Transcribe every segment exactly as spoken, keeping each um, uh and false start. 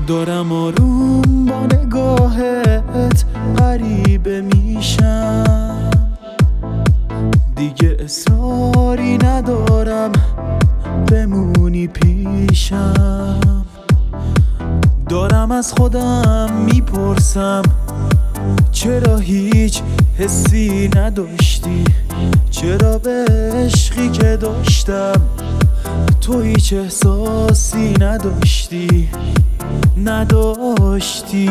دارم آروم با نگاهت غریبه میشم، دیگه اصراری ندارم بمونی پیشم. دارم از خودم میپرسم چرا هیچ حسی نداشتی، چرا به عشقی که داشتم تو هیچ احساسی نداشتی نداشتی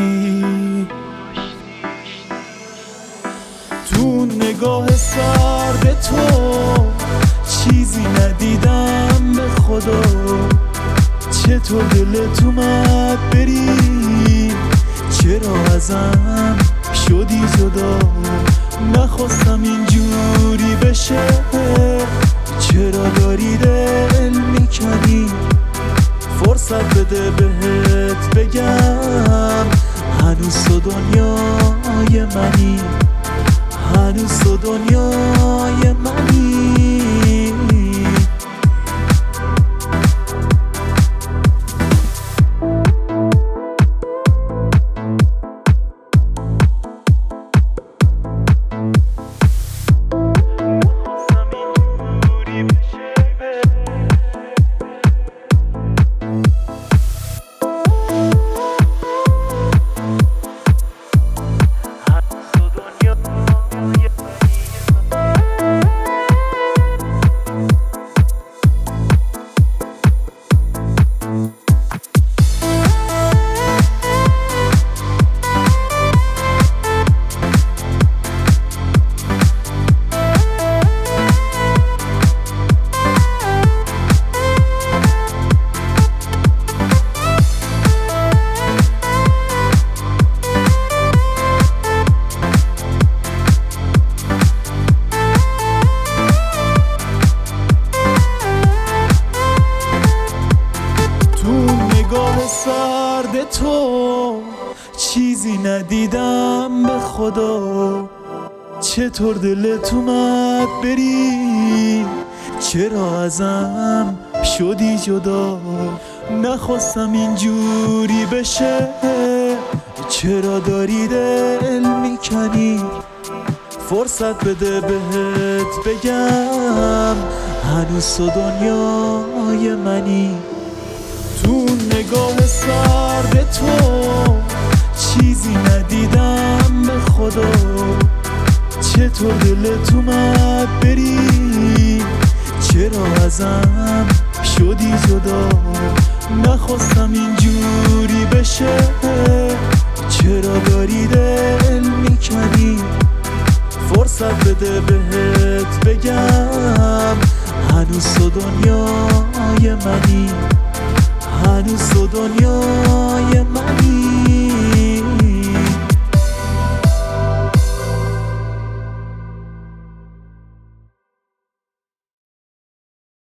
تو نگاه سرد تو چیزی ندیدم به خدا، چطور دلت اومد بری، چرا ازم شدی جدا، نخواستم اینجوری بشه، چرا داری دل میکنی، فرصت بده بهت بگم هنوز تو دنیای منی، هنوز تو دنیای منی. سرد تو چیزی ندیدم به خدا، چطور دلت اومد بری، چرا ازم شدی جدا، نخواستم اینجوری بشه، چرا داری دل میکنی، فرصت بده بهت بگم هنوز تو دنیای منی. تو نگاه سرد تو چیزی ندیدم به خدا، چطور دلت اومد بری، چرا ازم شدی جدا، نخواستم اینجوری بشه، چرا داری دل میکنی، فرصت بده بهت بگم هنوز تو دنیای منی، هنوز تو دنیا